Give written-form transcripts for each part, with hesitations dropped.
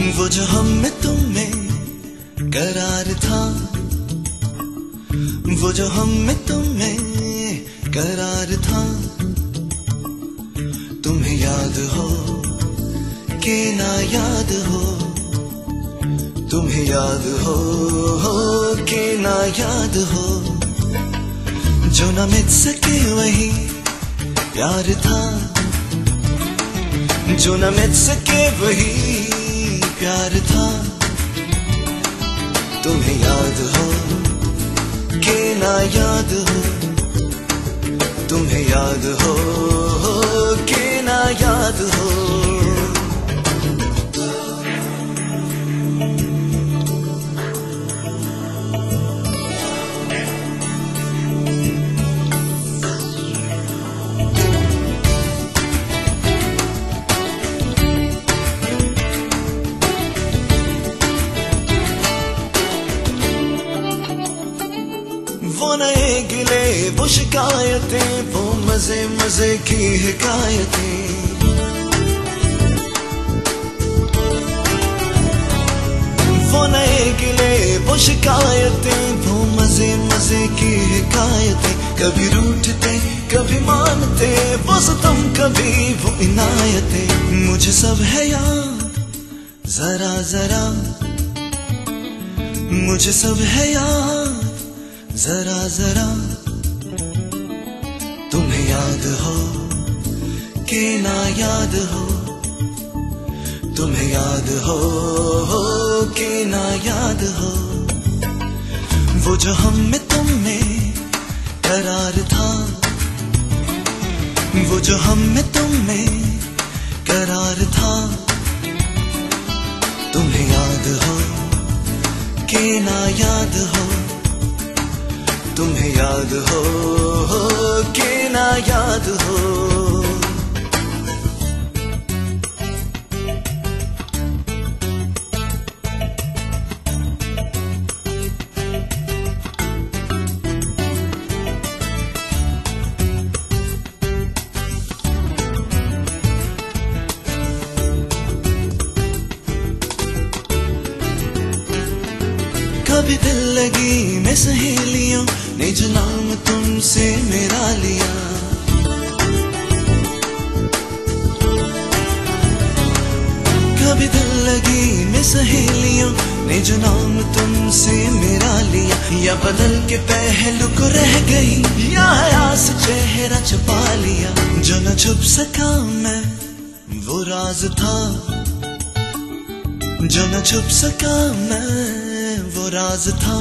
वो जो हम में तुम में करार था, वो जो हम में तुम में करार था, तुम्हें याद हो कि ना याद हो, तुम्हें याद हो कि ना याद हो, जो ना मिट सके वही प्यार था, जो ना मिट सके वही प्यार था, तुम्हें याद हो कि ना याद हो, तुम्हें याद हो कि ना याद हो। वो नए गिले वो शिकायतें, वो मजे मजे की हिकायतें, वो नए गिले वो शिकायतें, वो मजे मजे की हिकायतें, कभी रूठते कभी मानते, वो सितम कभी वो इनायतें, मुझे सब है याद जरा जरा, मुझे सब है याद जरा जरा, तुम्हें याद हो कि ना याद हो, तुम्हें याद हो कि ना याद हो, वो जो हम में तुम में करार था, वो जो हम में तुम में करार था, तुम्हें याद हो कि ना याद हो, तुम्हें याद हो कि ना याद हो। कभी दिल लगी मैं सहेलियों ने जो नाम तुमसे मेरा लिया, कभी दिल लगी मैं सहेलियों ने जो नाम तुमसे मेरा लिया, या बदल के पहलू को रह गई, या हया से चेहरा छुपा लिया, जो न छुप सका मैं वो राज था, जो न छुप सका मैं वो राज था,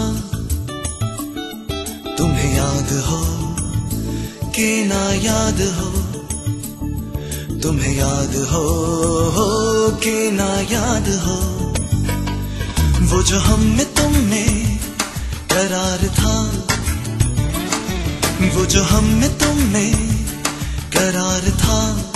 तुम्हें याद हो कि ना याद हो, तुम्हें याद हो कि ना याद हो, वो जो हम में तुम में करार था, वो जो हम में तुम में करार था,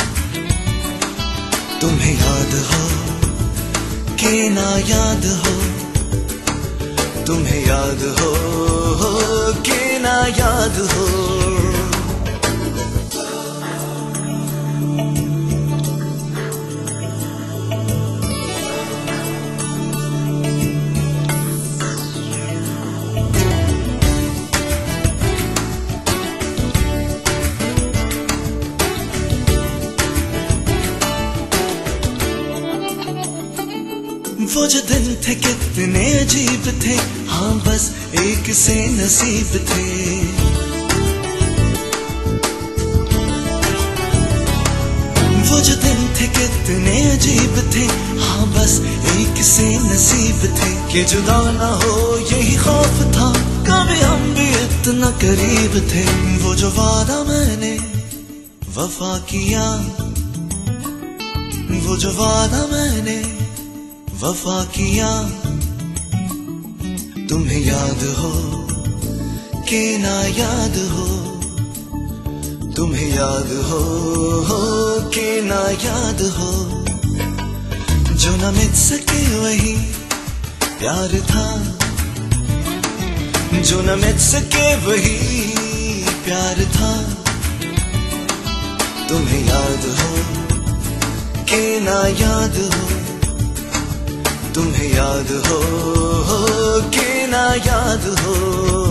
तुम्हें याद हो कि ना याद हो, तुम्हें याद हो कि ना याद हो। वो जो दिन थे कितने अजीब थे, हाँ बस एक से नसीब थे, वो जो दिन थे कितने अजीब थे, हाँ बस एक से नसीब थे, कि जुदा ना हो यही खौफ था, कभी हम भी इतना करीब थे, वो जो वादा मैंने वफा किया, वो जो वादा मैंने वफा किया, तुम्हें याद हो कि ना याद हो, तुम्हें याद हो कि ना याद हो, जो ना मिट सके वही प्यार था, जो ना मिट सके वही प्यार था, तुम्हें याद हो कि ना याद हो, तुम्हें याद हो कि ना याद हो।